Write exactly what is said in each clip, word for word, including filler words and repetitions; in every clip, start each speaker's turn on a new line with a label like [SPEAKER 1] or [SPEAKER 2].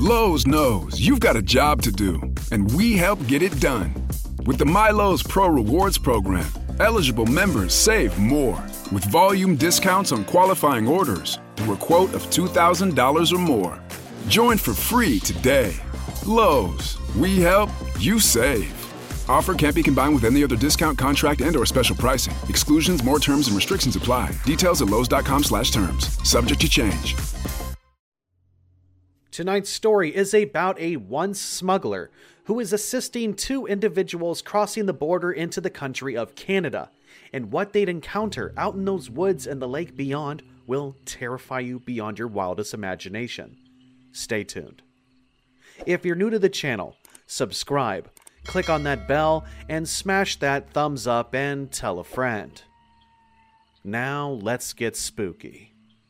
[SPEAKER 1] Lowe's knows you've got a job to do, and we help get it done. With the MyLowe's Pro Rewards program, eligible members save more with volume discounts on qualifying orders through a quote of two thousand dollars or more. Join for free today. Lowe's, we help, you save. Offer can't be combined with any other discount, contract, and or special pricing. Exclusions, more terms, and restrictions apply. Details at lowes.com slash terms. Subject to change.
[SPEAKER 2] Tonight's story is about a once smuggler who is assisting two individuals crossing the border into the country of Canada. And what they'd encounter out in those woods and the lake beyond will terrify you beyond your wildest imagination. Stay tuned. If you're new to the channel, subscribe, click on that bell, and smash that thumbs up and tell a friend. Now let's get spooky.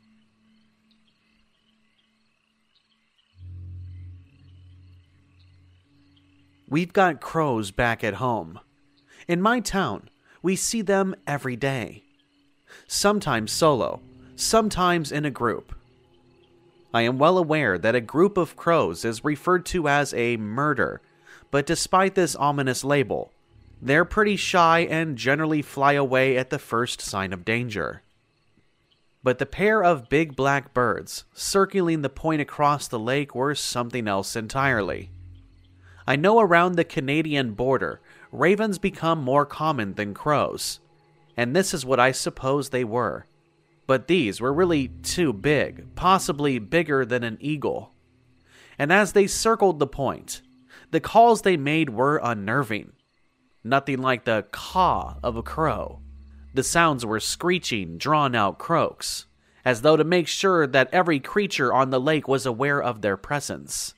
[SPEAKER 2] We've got crows back at home. In my town, we see them every day. Sometimes solo, sometimes in a group. I am well aware that a group of crows is referred to as a murder, but despite this ominous label, they're pretty shy and generally fly away at the first sign of danger. But the pair of big black birds circling the point across the lake were something else entirely. I know around the Canadian border, ravens become more common than crows, and this is what I suppose they were. But these were really too big, possibly bigger than an eagle. And as they circled the point, the calls they made were unnerving. Nothing like the caw of a crow. The sounds were screeching, drawn-out croaks, as though to make sure that every creature on the lake was aware of their presence.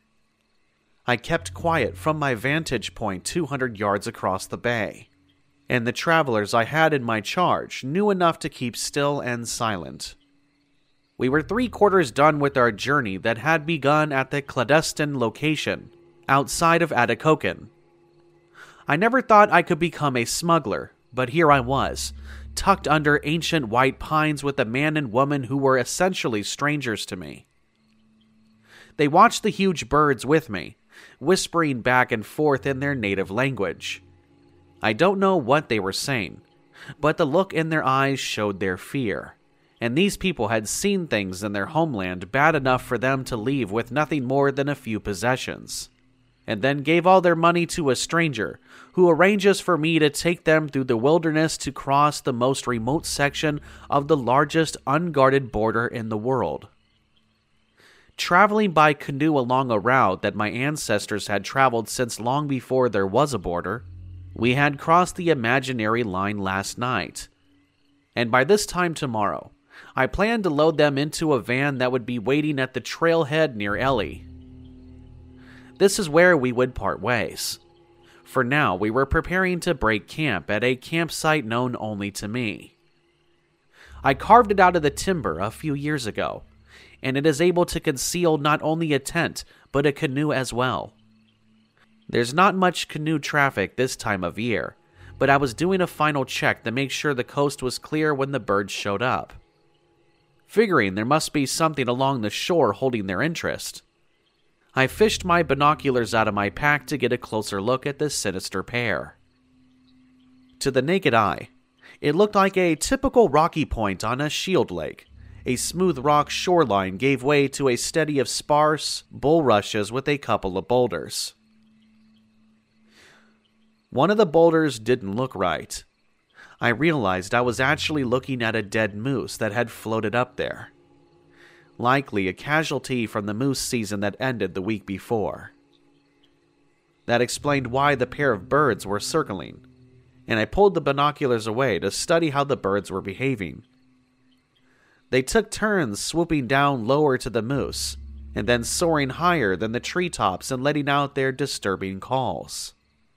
[SPEAKER 2] I kept quiet from my vantage point two hundred yards across the bay, and the travelers I had in my charge knew enough to keep still and silent. We were three quarters done with our journey that had begun at the clandestine location outside of Atikokan. I never thought I could become a smuggler, but here I was, tucked under ancient white pines with a man and woman who were essentially strangers to me. They watched the huge birds with me, whispering back and forth in their native language. I don't know what they were saying, but the look in their eyes showed their fear, and these people had seen things in their homeland bad enough for them to leave with nothing more than a few possessions, and then gave all their money to a stranger who arranges for me to take them through the wilderness to cross the most remote section of the largest unguarded border in the world. Traveling by canoe along a route that my ancestors had traveled since long before there was a border, we had crossed the imaginary line last night. And by this time tomorrow, I planned to load them into a van that would be waiting at the trailhead near Ellie. This is where we would part ways. For now, we were preparing to break camp at a campsite known only to me. I carved it out of the timber a few years ago, and it is able to conceal not only a tent, but a canoe as well. There's not much canoe traffic this time of year, but I was doing a final check to make sure the coast was clear when the birds showed up. Figuring there must be something along the shore holding their interest, I fished my binoculars out of my pack to get a closer look at this sinister pair. To the naked eye, it looked like a typical rocky point on a shield lake. A smooth rock shoreline gave way to a steady of sparse bulrushes with a couple of boulders. One of the boulders didn't look right. I realized I was actually looking at a dead moose that had floated up there. Likely a casualty from the moose season that ended the week before. That explained why the pair of birds were circling, and I pulled the binoculars away to study how the birds were behaving. They took turns swooping down lower to the moose, and then soaring higher than the treetops and letting out their disturbing calls.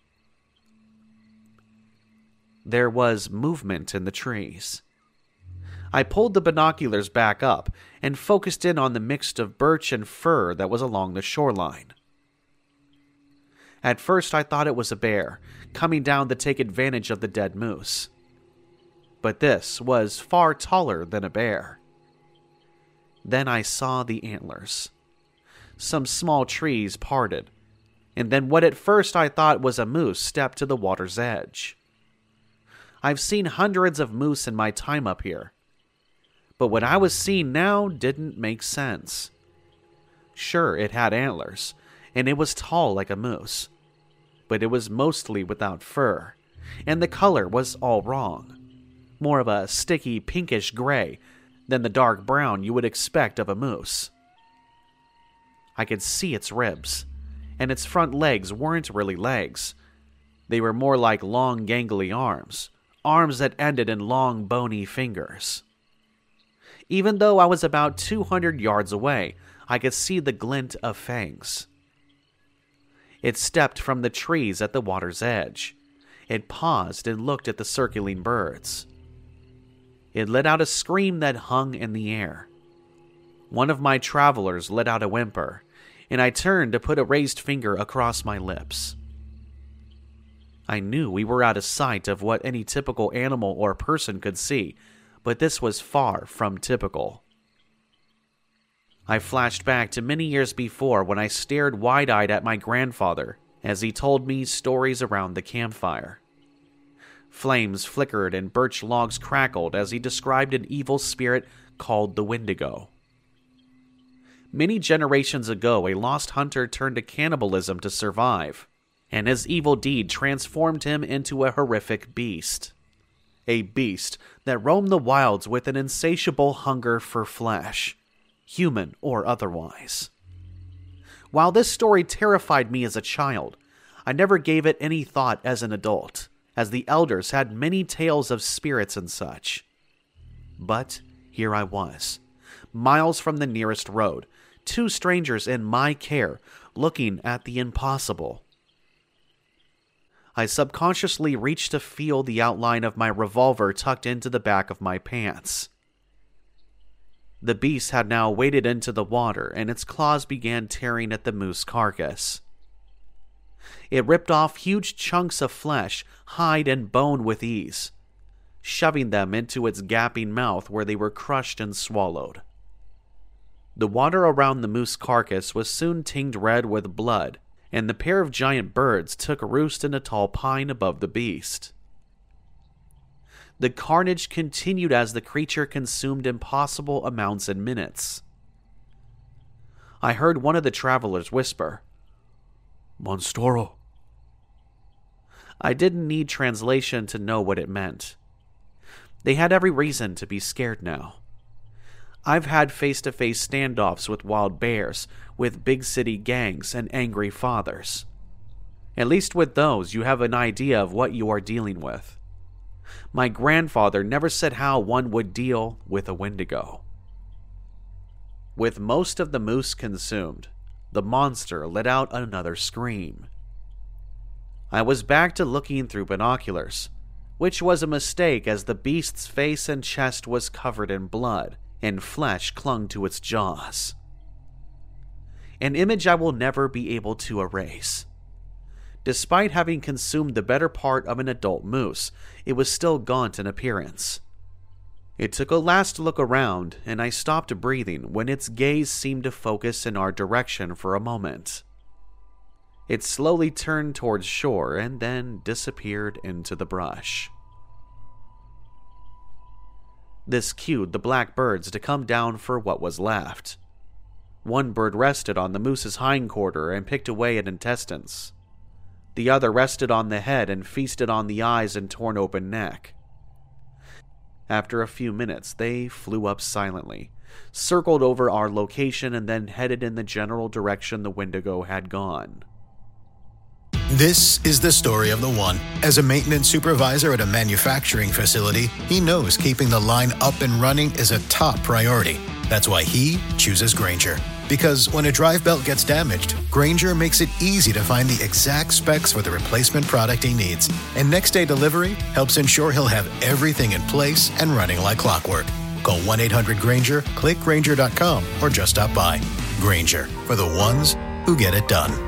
[SPEAKER 2] There was movement in the trees. I pulled the binoculars back up and focused in on the mix of birch and fir that was along the shoreline. At first I thought it was a bear, coming down to take advantage of the dead moose. But this was far taller than a bear. Then I saw the antlers. some small trees parted, and then what at first I thought was a moose stepped to the water's edge. I've seen hundreds of moose in my time up here, but what I was seeing now didn't make sense. Sure, it had antlers, and it was tall like a moose, but it was mostly without fur, and the color was all wrong. More of a sticky pinkish gray than the dark brown you would expect of a moose. I could see its ribs, and its front legs weren't really legs. They were more like long gangly arms, arms that ended in long bony fingers. Even though I was about two hundred yards away, I could see the glint of fangs. It stepped from the trees at the water's edge. It paused and looked at the circling birds. It let out a scream that hung in the air. One of my travelers let out a whimper, and I turned to put a raised finger across my lips. I knew we were out of sight of what any typical animal or person could see, but this was far from typical. I flashed back to many years before when I stared wide-eyed at my grandfather as he told me stories around the campfire. Flames flickered and birch logs crackled as he described an evil spirit called the Wendigo. Many generations ago, a lost hunter turned to cannibalism to survive, and his evil deed transformed him into a horrific beast. A beast that roamed the wilds with an insatiable hunger for flesh, human or otherwise. While this story terrified me as a child, I never gave it any thought as an adult, as the elders had many tales of spirits and such. But here I was, miles from the nearest road, two strangers in my care, looking at the impossible. I subconsciously reached to feel the outline of my revolver tucked into the back of my pants. The beast had now waded into the water, and its claws began tearing at the moose carcass. It ripped off huge chunks of flesh, hide, and bone with ease, shoving them into its gaping mouth where they were crushed and swallowed. The water around the moose carcass was soon tinged red with blood, and the pair of giant birds took roost in a tall pine above the beast. The carnage continued as the creature consumed impossible amounts in minutes. I heard one of the travelers whisper, "Monstoro." I didn't need translation to know what it meant. They had every reason to be scared now. I've had face-to-face standoffs with wild bears, with big city gangs, and angry fathers. At least with those, you have an idea of what you are dealing with. My grandfather never said how one would deal with a Wendigo. With most of the moose consumed, the monster let out another scream. I was back to looking through binoculars, which was a mistake as the beast's face and chest was covered in blood, and flesh clung to its jaws. An image I will never be able to erase. Despite having consumed the better part of an adult moose, it was still gaunt in appearance. It took a last look around, and I stopped breathing when its gaze seemed to focus in our direction for a moment. It slowly turned towards shore and then disappeared into the brush. This cued the black birds to come down for what was left. One bird rested on the moose's hindquarter and picked away at intestines. The other rested on the head and feasted on the eyes and torn open neck. After a few minutes, they flew up silently, circled over our location, and then headed in the general direction the Wendigo had gone.
[SPEAKER 3] This is the story of the one. As a maintenance supervisor at a manufacturing facility, he knows keeping the line up and running is a top priority. That's why he chooses Grainger. Because when a drive belt gets damaged, Grainger makes it easy to find the exact specs for the replacement product he needs. And next day delivery helps ensure he'll have everything in place and running like clockwork. Call one eight hundred Grainger, click Grainger dot com, or just stop by. Grainger, for the ones who get it done.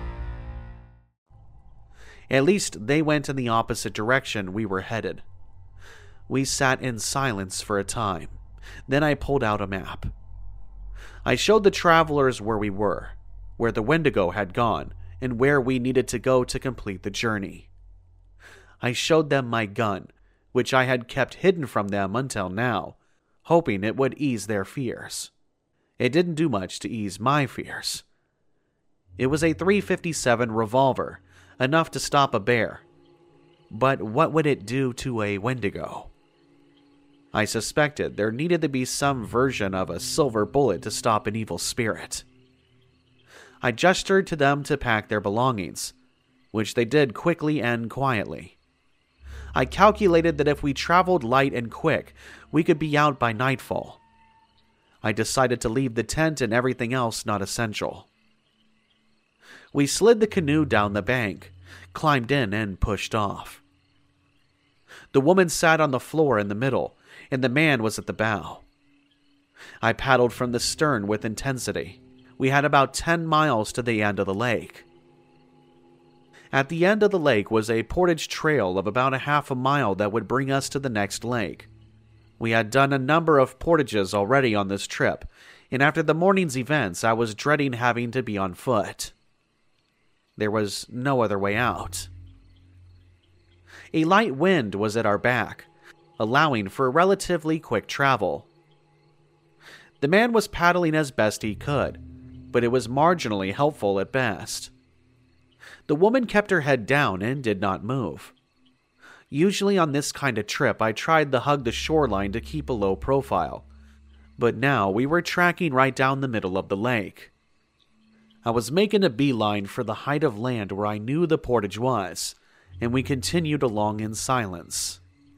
[SPEAKER 2] At least they went in the opposite direction we were headed. We sat in silence for a time. Then I pulled out a map. I showed the travelers where we were, where the Wendigo had gone, and where we needed to go to complete the journey. I showed them my gun, which I had kept hidden from them until now, hoping it would ease their fears. It didn't do much to ease my fears. It was a three fifty-seven revolver, enough to stop a bear. But what would it do to a Wendigo? I suspected there needed to be some version of a silver bullet to stop an evil spirit. I gestured to them to pack their belongings, which they did quickly and quietly. I calculated that if we traveled light and quick, we could be out by nightfall. I decided to leave the tent and everything else not essential. We slid the canoe down the bank, climbed in, and pushed off. The woman sat on the floor in the middle, and the man was at the bow. I paddled from the stern with intensity. We had about ten miles to the end of the lake. At the end of the lake was a portage trail of about a half a mile that would bring us to the next lake. We had done a number of portages already on this trip, and after the morning's events, I was dreading having to be on foot. There was no other way out. A light wind was at our back, allowing for relatively quick travel. The man was paddling as best he could, but it was marginally helpful at best. The woman kept her head down and did not move. Usually on this kind of trip, I tried to hug the shoreline to keep a low profile, but now we were tracking right down the middle of the lake. I was making a beeline for the height of land where I knew the portage was, and we continued along in silence.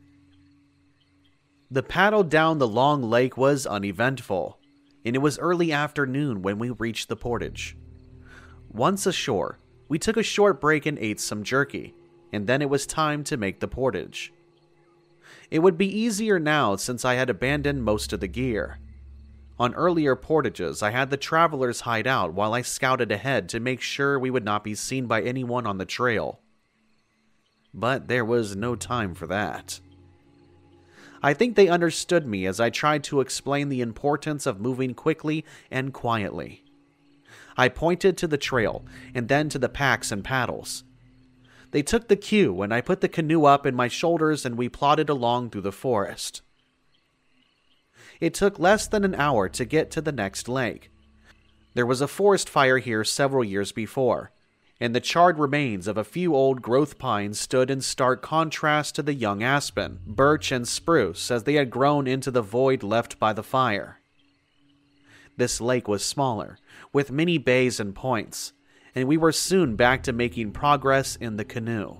[SPEAKER 2] The paddle down the long lake was uneventful, and it was early afternoon when we reached the portage. Once ashore, we took a short break and ate some jerky, and then it was time to make the portage. It would be easier now since I had abandoned most of the gear. On earlier portages, I had the travelers hide out while I scouted ahead to make sure we would not be seen by anyone on the trail. But there was no time for that. I think they understood me as I tried to explain the importance of moving quickly and quietly. I pointed to the trail and then to the packs and paddles. They took the cue and I put the canoe up in my shoulders and we plodded along through the forest. It took less than an hour to get to the next lake. There was a forest fire here several years before, and the charred remains of a few old growth pines stood in stark contrast to the young aspen, birch, and spruce as they had grown into the void left by the fire. This lake was smaller, with many bays and points, and we were soon back to making progress in the canoe.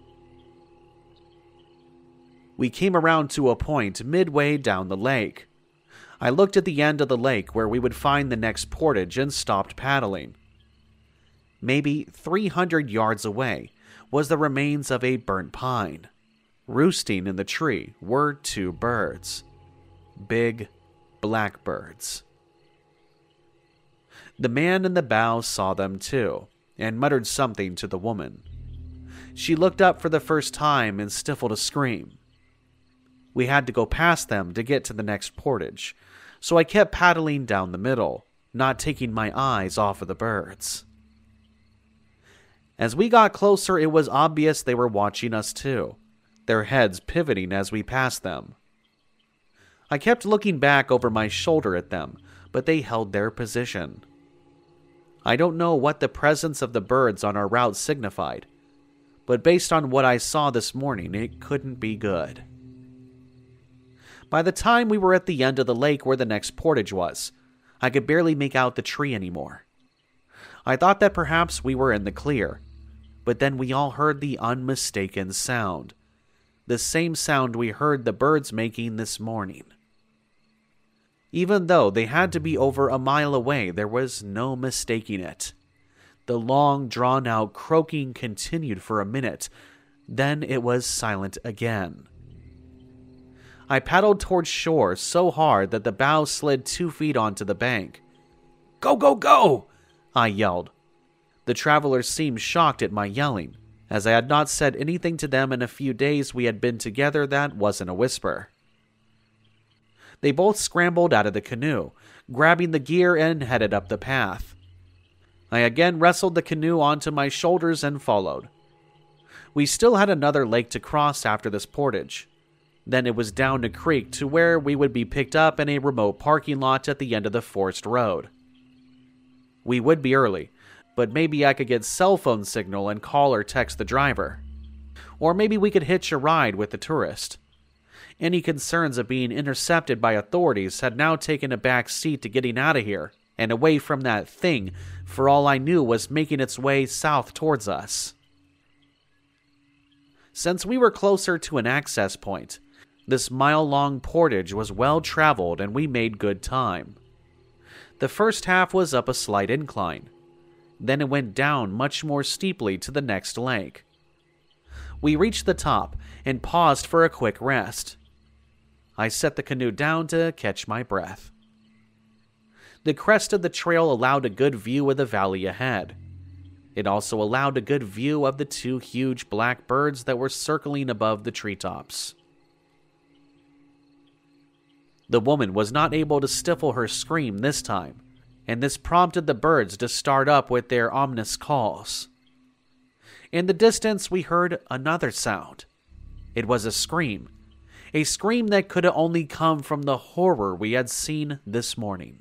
[SPEAKER 2] We came around to a point midway down the lake. I looked at the end of the lake where we would find the next portage and stopped paddling. Maybe three hundred yards away was the remains of a burnt pine. Roosting in the tree were two birds. Big blackbirds. The man in the bow saw them too, and muttered something to the woman. She looked up for the first time and stifled a scream. We had to go past them to get to the next portage, so I kept paddling down the middle, not taking my eyes off of the birds. As we got closer, it was obvious they were watching us too, their heads pivoting as we passed them. I kept looking back over my shoulder at them, but they held their position. I don't know what the presence of the birds on our route signified, but based on what I saw this morning, it couldn't be good. By the time we were at the end of the lake where the next portage was, I could barely make out the tree anymore. I thought that perhaps we were in the clear, but then we all heard the unmistaken sound, the same sound we heard the birds making this morning. Even though they had to be over a mile away, there was no mistaking it. The long, drawn-out croaking continued for a minute, then it was silent again. I paddled towards shore so hard that the bow slid two feet onto the bank. "Go, go, go!" I yelled. The travelers seemed shocked at my yelling, as I had not said anything to them in a few days we had been together that wasn't a whisper. They both scrambled out of the canoe, grabbing the gear and headed up the path. I again wrestled the canoe onto my shoulders and followed. We still had another lake to cross after this portage. Then it was down the creek to where we would be picked up in a remote parking lot at the end of the forest road. We would be early, but maybe I could get cell phone signal and call or text the driver. Or maybe we could hitch a ride with the tourist. Any concerns of being intercepted by authorities had now taken a back seat to getting out of here and away from that thing, for all I knew was making its way south towards us. Since we were closer to an access point, this mile-long portage was well-traveled and we made good time. The first half was up a slight incline. Then it went down much more steeply to the next lake. We reached the top and paused for a quick rest. I set the canoe down to catch my breath. The crest of the trail allowed a good view of the valley ahead. It also allowed a good view of the two huge black birds that were circling above the treetops. The woman was not able to stifle her scream this time, and this prompted the birds to start up with their ominous calls. In the distance, we heard another sound. It was a scream, a scream that could have only come from the horror we had seen this morning.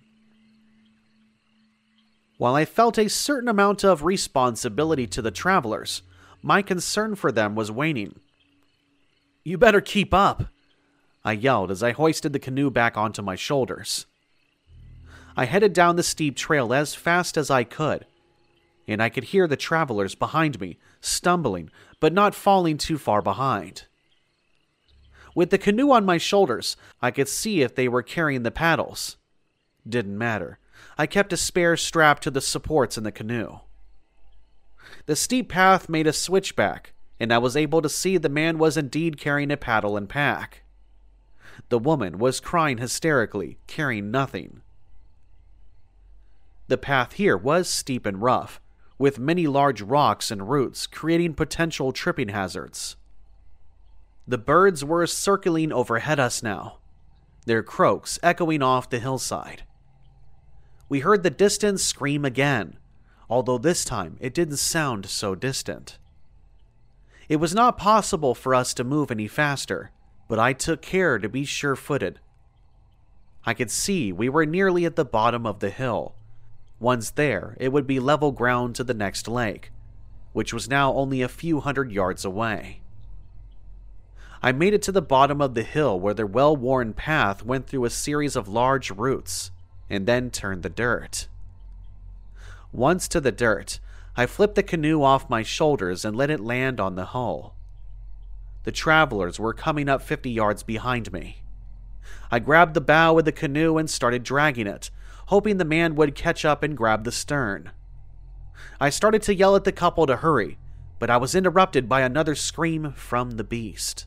[SPEAKER 2] While I felt a certain amount of responsibility to the travelers, my concern for them was waning. "You better keep up," I yelled as I hoisted the canoe back onto my shoulders. I headed down the steep trail as fast as I could, and I could hear the travelers behind me, stumbling, but not falling too far behind. With the canoe on my shoulders, I could see if they were carrying the paddles. Didn't matter. I kept a spare strap to the supports in the canoe. The steep path made a switchback, and I was able to see the man was indeed carrying a paddle and pack. The woman was crying hysterically, carrying nothing. The path here was steep and rough, with many large rocks and roots creating potential tripping hazards. The birds were circling overhead us now, their croaks echoing off the hillside. We heard the distant scream again, although this time it didn't sound so distant. It was not possible for us to move any faster, but I took care to be sure-footed. I could see we were nearly at the bottom of the hill. Once there, it would be level ground to the next lake, which was now only a few hundred yards away. I made it to the bottom of the hill where the well-worn path went through a series of large roots, and then turned the dirt. Once to the dirt, I flipped the canoe off my shoulders and let it land on the hull. The travelers were coming up fifty yards behind me. I grabbed the bow of the canoe and started dragging it, hoping the man would catch up and grab the stern. I started to yell at the couple to hurry, but I was interrupted by another scream from the beast.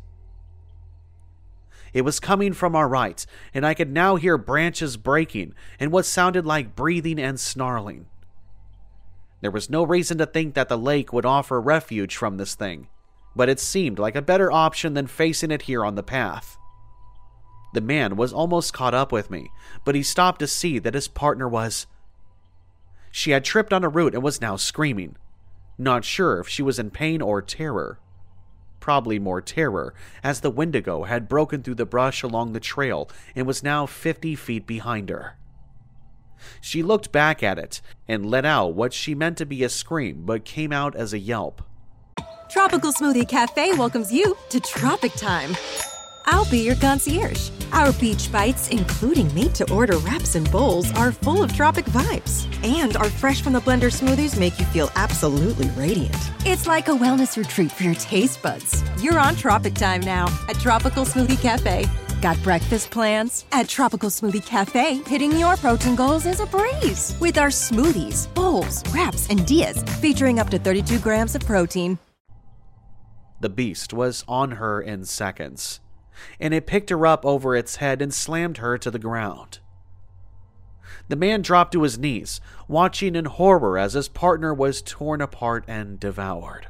[SPEAKER 2] It was coming from our right, and I could now hear branches breaking and what sounded like breathing and snarling. There was no reason to think that the lake would offer refuge from this thing, but it seemed like a better option than facing it here on the path. The man was almost caught up with me, but he stopped to see that his partner was... She had tripped on a root and was now screaming, not sure if she was in pain or terror. Probably more terror, as the Wendigo had broken through the brush along the trail and was now fifty feet behind her. She looked back at it and let out what she meant to be a scream but came out as a yelp.
[SPEAKER 4] Tropical Smoothie Cafe welcomes you to Tropic Time. I'll be your concierge. Our beach bites, including made-to-order wraps and bowls, are full of tropic vibes. And our fresh-from-the-blender smoothies make you feel absolutely radiant. It's like a wellness retreat for your taste buds. You're on Tropic Time now at Tropical Smoothie Cafe. Got breakfast plans? At Tropical Smoothie Cafe, hitting your protein goals is a breeze. With our smoothies, bowls, wraps, and dias featuring up to thirty-two grams of protein.
[SPEAKER 2] The beast was on her in seconds, and it picked her up over its head and slammed her to the ground. The man dropped to his knees, watching in horror as his partner was torn apart and devoured.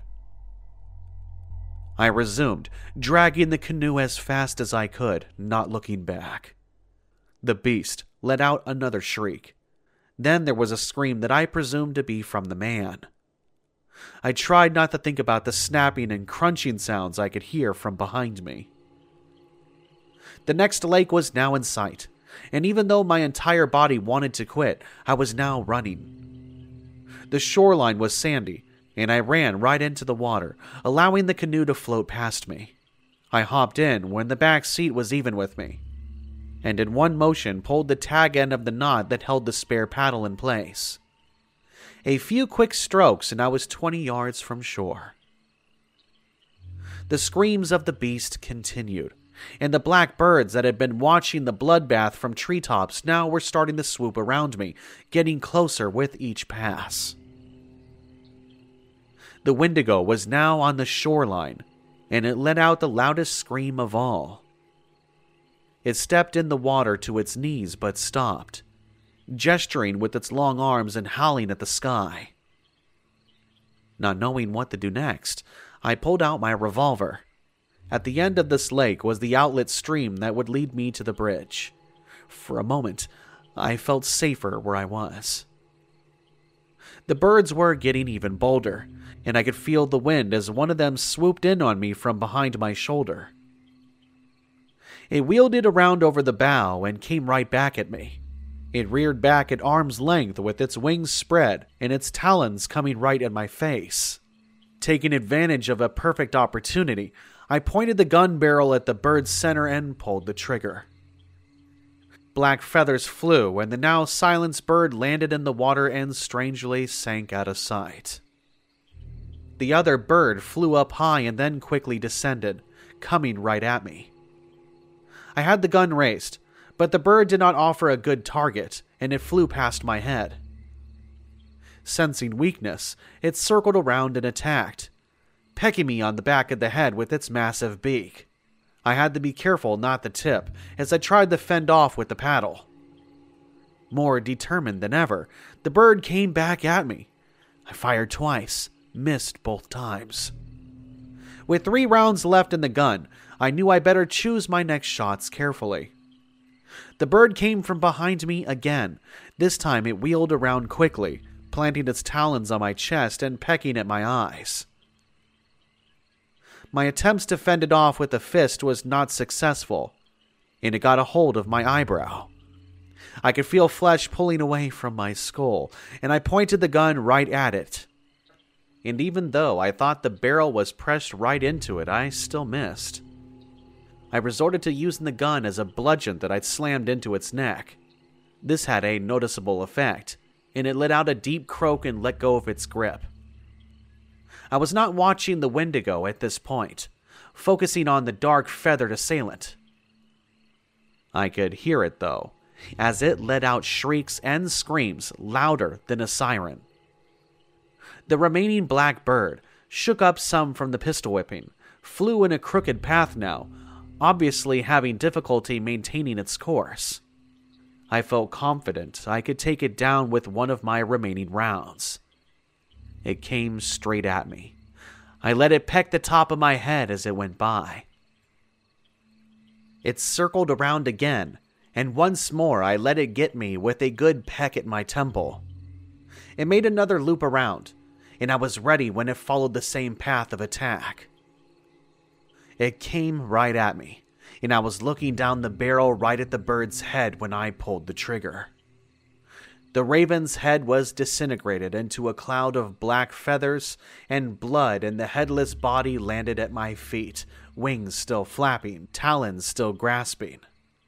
[SPEAKER 2] I resumed, dragging the canoe as fast as I could, not looking back. The beast let out another shriek. Then there was a scream that I presumed to be from the man. I tried not to think about the snapping and crunching sounds I could hear from behind me. The next lake was now in sight, and even though my entire body wanted to quit, I was now running. The shoreline was sandy, and I ran right into the water, allowing the canoe to float past me. I hopped in when the back seat was even with me, and in one motion pulled the tag end of the knot that held the spare paddle in place. A few quick strokes and I was twenty yards from shore. The screams of the beast continued, and the black birds that had been watching the bloodbath from treetops now were starting to swoop around me, getting closer with each pass. The Wendigo was now on the shoreline, and it let out the loudest scream of all. It stepped in the water to its knees but stopped, gesturing with its long arms and howling at the sky. Not knowing what to do next, I pulled out my revolver. At the end of this lake was the outlet stream that would lead me to the bridge. For a moment, I felt safer where I was. The birds were getting even bolder, and I could feel the wind as one of them swooped in on me from behind my shoulder. It wielded around over the bow and came right back at me. It reared back at arm's length with its wings spread and its talons coming right at my face. Taking advantage of a perfect opportunity, I pointed the gun barrel at the bird's center and pulled the trigger. Black feathers flew, and the now silenced bird landed in the water and strangely sank out of sight. The other bird flew up high and then quickly descended, coming right at me. I had the gun raised, but the bird did not offer a good target, and it flew past my head. Sensing weakness, it circled around and attacked, pecking me on the back of the head with its massive beak. I had to be careful not to tip, as I tried to fend off with the paddle. More determined than ever, the bird came back at me. I fired twice, missed both times. With three rounds left in the gun, I knew I better choose my next shots carefully. The bird came from behind me again. This time it wheeled around quickly, planting its talons on my chest and pecking at my eyes. My attempts to fend it off with a fist was not successful, and it got a hold of my eyebrow. I could feel flesh pulling away from my skull, and I pointed the gun right at it. And even though I thought the barrel was pressed right into it, I still missed. I resorted to using the gun as a bludgeon that I'd slammed into its neck. This had a noticeable effect, and it let out a deep croak and let go of its grip. I was not watching the Wendigo at this point, focusing on the dark feathered assailant. I could hear it, though, as it let out shrieks and screams louder than a siren. The remaining black bird shook up some from the pistol whipping, flew in a crooked path now, obviously having difficulty maintaining its course. I felt confident I could take it down with one of my remaining rounds. It came straight at me. I let it peck the top of my head as it went by. It circled around again, and once more I let it get me with a good peck at my temple. It made another loop around, and I was ready when it followed the same path of attack. It came right at me, and I was looking down the barrel right at the bird's head when I pulled the trigger. The raven's head was disintegrated into a cloud of black feathers and blood, and the headless body landed at my feet, wings still flapping, talons still grasping.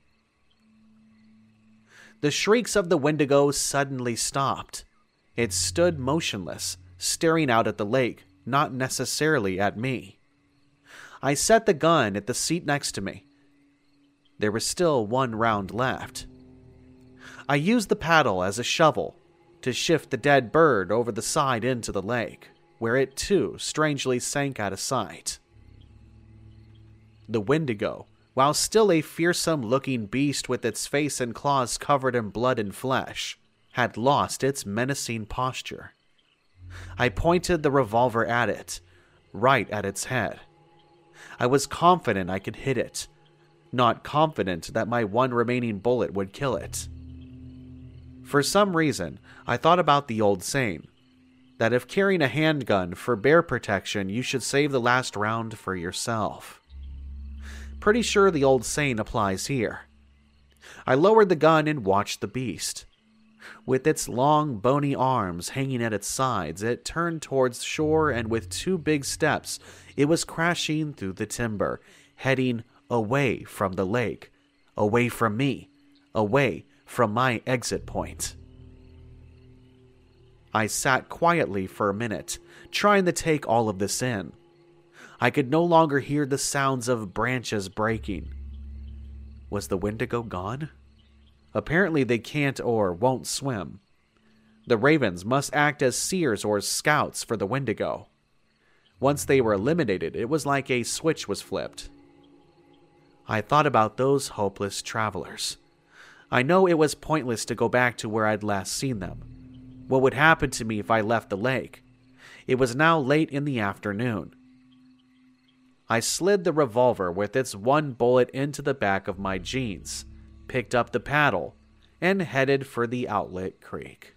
[SPEAKER 2] The shrieks of the Wendigo suddenly stopped. It stood motionless, staring out at the lake, not necessarily at me. I set the gun at the seat next to me. There was still one round left. I used the paddle as a shovel to shift the dead bird over the side into the lake, where it too strangely sank out of sight. The Wendigo, while still a fearsome-looking beast with its face and claws covered in blood and flesh, had lost its menacing posture. I pointed the revolver at it, right at its head. I was confident I could hit it, not confident that my one remaining bullet would kill it. For some reason, I thought about the old saying, that if carrying a handgun for bear protection, you should save the last round for yourself. Pretty sure the old saying applies here. I lowered the gun and watched the beast. With its long, bony arms hanging at its sides, it turned towards shore, and with two big steps, it was crashing through the timber, heading away from the lake, away from me, away from my exit point. I sat quietly for a minute, trying to take all of this in. I could no longer hear the sounds of branches breaking. Was the Wendigo gone? Apparently they can't or won't swim. The ravens must act as seers or scouts for the Wendigo. Once they were eliminated, it was like a switch was flipped. I thought about those hopeless travelers. I know it was pointless to go back to where I'd last seen them. What would happen to me if I left the lake? It was now late in the afternoon. I slid the revolver with its one bullet into the back of my jeans, picked up the paddle, and headed for the outlet creek.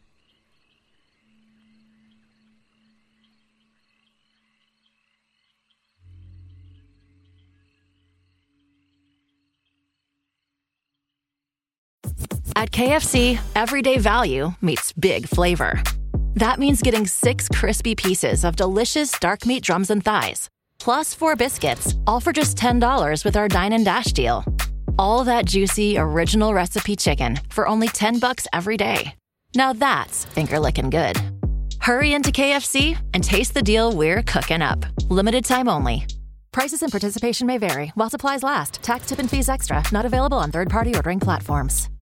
[SPEAKER 5] At K F C, everyday value meets big flavor. That means getting six crispy pieces of delicious dark meat drums and thighs, plus four biscuits, all for just ten dollars with our Dine and Dash deal. All that juicy, original recipe chicken for only ten bucks every day. Now that's finger-licking good. Hurry into K F C and taste the deal we're cooking up. Limited time only. Prices and participation may vary while supplies last. Tax, tip, and fees extra. Not available on third-party ordering platforms.